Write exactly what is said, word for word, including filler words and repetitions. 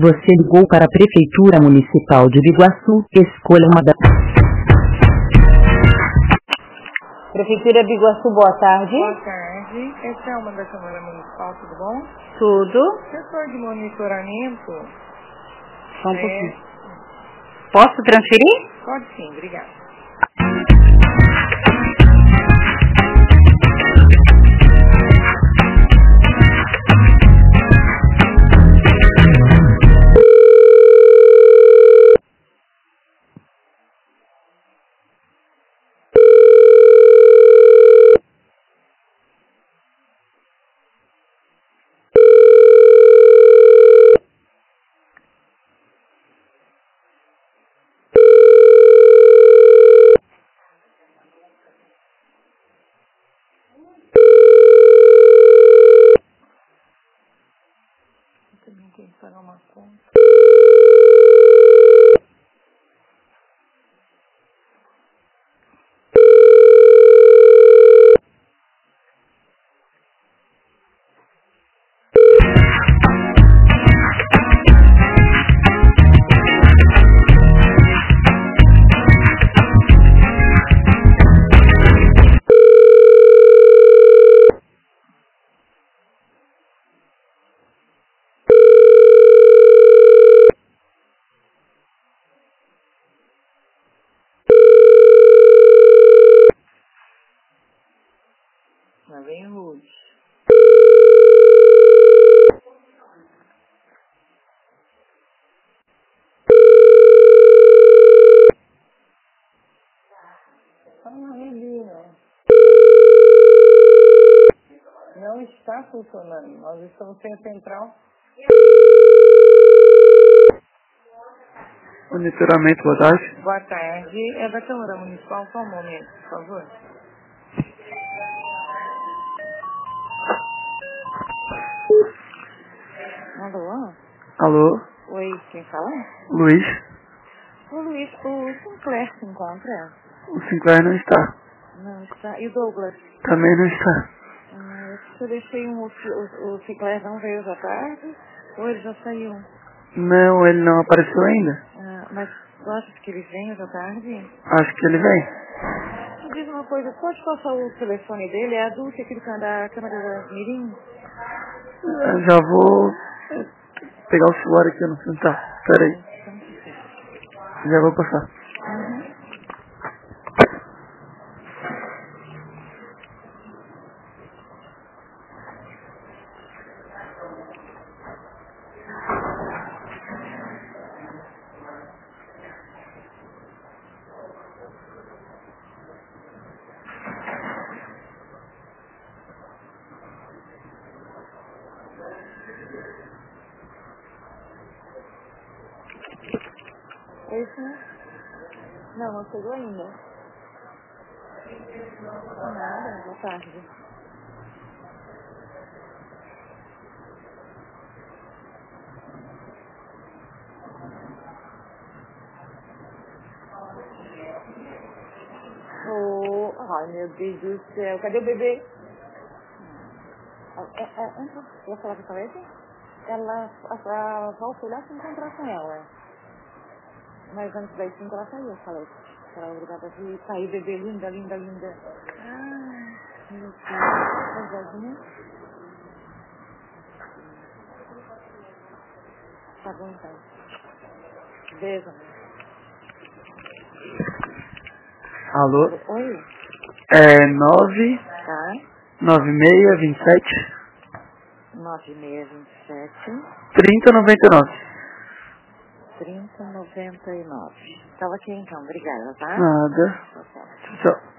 Você ligou para a Prefeitura Municipal de Biguaçu. Escolha uma das... Prefeitura Biguaçu, boa tarde. Boa tarde. Essa é uma da Câmara Municipal, tudo bom? Tudo. Setor de monitoramento. Só um é... pouquinho. Posso transferir? Pode sim, obrigada. Também tem que pagar uma conta. Lá vem o Rude. Ah, menina. Não está funcionando. Nós estamos sem central. Monitoramento, boa tarde. Boa tarde. É da Câmara Municipal. Só um momento, por favor. Alô? Alô, Oi, quem fala? Luiz. Ô Luiz, o Sinclair se encontra? O Sinclair não está. Não está. E o Douglas? Também não está. Ah, eu acho que eu deixei um. O, o, o Sinclair não veio hoje à tarde? Ou ele já saiu? Não, ele não apareceu ainda. Ah, mas gosta que ele venha hoje à tarde? Acho que ele vem. Me diz uma coisa, pode passar o telefone dele? É a Dulce aqui do can- da Câmara das Mirim? Eu já vou eh, pegar o celular aqui, eu não sei onde tá. Pera aí, Então, que seja. já vou passar. Uhum. É isso, né? Não, não chegou ainda. Nada, boa tarde. Oh, ai meu Deus do céu, cadê o bebê? É, é, é, entra. Vou falar com a Salete? Ela, a, a Val foi lá se encontrar com ela. Mas antes das cinco ela saiu, falei. Ela é obrigada a vir. Tá aí, bebê, linda, linda, linda. Ah, meu Deus. Tá sozinha? Tá bom então. Beijo. Alô, Alô, oi? é nove Tá. nove seis vinte e sete nove seis dois sete, trinta noventa e nove. trinta noventa e nove. Tava aqui então, obrigada, tá? Nada. Tchau, tchau. Tchau.